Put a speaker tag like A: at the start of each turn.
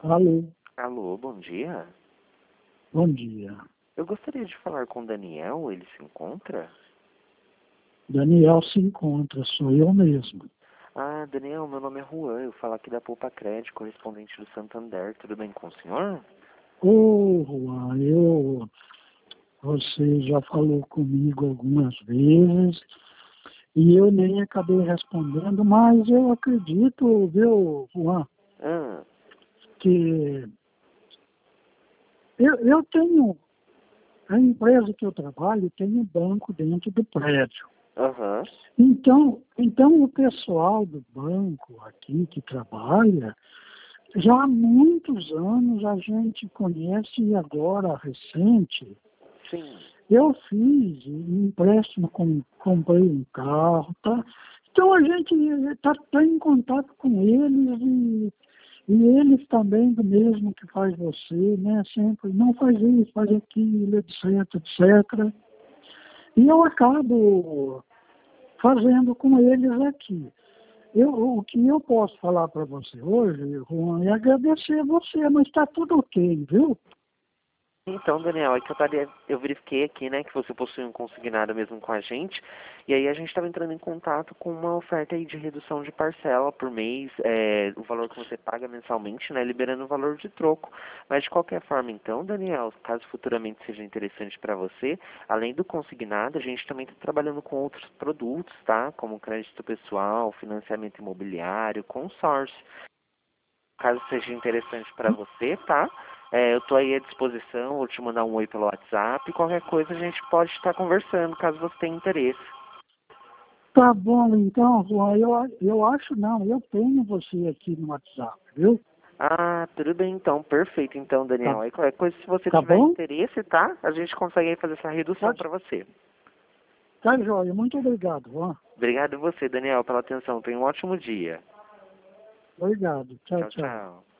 A: Alô,
B: Alô, bom dia.
A: bom dia.
B: Eu gostaria de falar com o Daniel, ele se encontra?
A: Daniel se encontra, sou eu mesmo.
B: Ah, Daniel, meu nome é Juan, eu falo aqui da Poupa Crédito, correspondente do Santander, tudo bem com o senhor?
A: Ô, Juan, você já falou comigo algumas vezes e eu nem acabei respondendo, mas eu acredito, viu, Juan,
B: Ah,
A: que eu tenho, a empresa que eu trabalho tem um banco dentro do prédio.
B: aham,
A: Então o pessoal do banco aqui que trabalha, já há muitos anos a gente conhece e agora, recente,
B: sim.
A: eu fiz um empréstimo, comprei um carro, tá? Então a gente tá em contato com eles e eles também, do mesmo que faz você, né? Sempre, não faz isso, faz aquilo, etc, etc. E eu acabo fazendo com eles aqui. O que eu posso falar para você hoje, Juan, é agradecer a você, mas está tudo ok, viu?
B: Então, Daniel, é que eu verifiquei aqui, né, que você possui um consignado mesmo com a gente, e aí a gente estava entrando em contato com uma oferta aí de redução de parcela por mês, o valor que você paga mensalmente, né, liberando o valor de troco. Mas de qualquer forma, então, Daniel, caso futuramente seja interessante para você, além do consignado, a gente também está trabalhando com outros produtos, tá, como crédito pessoal, financiamento imobiliário, consórcio. Caso seja interessante para você, tá? Eu estou aí à disposição, vou te mandar um oi pelo WhatsApp. Qualquer coisa a gente pode estar conversando, caso você tenha interesse.
A: Tá bom, então, Juan, eu acho não, eu tenho você aqui no WhatsApp, viu?
B: Ah, tudo bem então, perfeito então,
A: Tá,
B: Daniel. Aí qualquer coisa, se você
A: tá
B: tiver
A: bom?
B: interesse, tá? A gente consegue aí fazer essa
A: Tá,
B: redução para você.
A: tá joia, muito obrigado, Juan.
B: Obrigado a você, Daniel, pela atenção. Tenha um ótimo dia.
A: Obrigado, tchau,
B: Tchau,
A: tchau.
B: tchau.